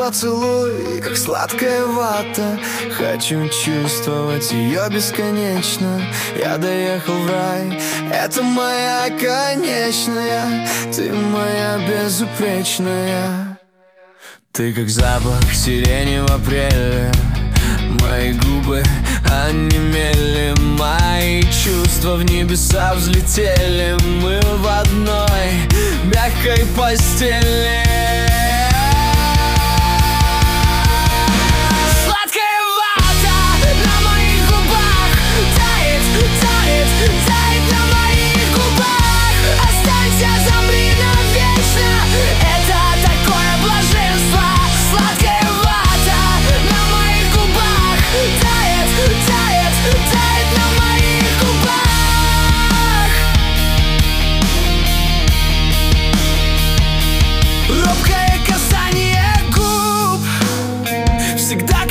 поцелуй, как сладкая вата. Хочу чувствовать ее бесконечно. Я доехал в рай, это моя конечная. Ты моя безупречная. Ты как запах сирени в апреле. Мои губы онемели, мои чувства в небеса взлетели. Мы в одной мягкой постели. Сладкая вата на моих губах тает, тает, тает на моих губах. Останься, замри навечно, это такое блаженство. Сладкая вата на моих губах тает, тает, тает на моих губах. Робкое касание губ всегда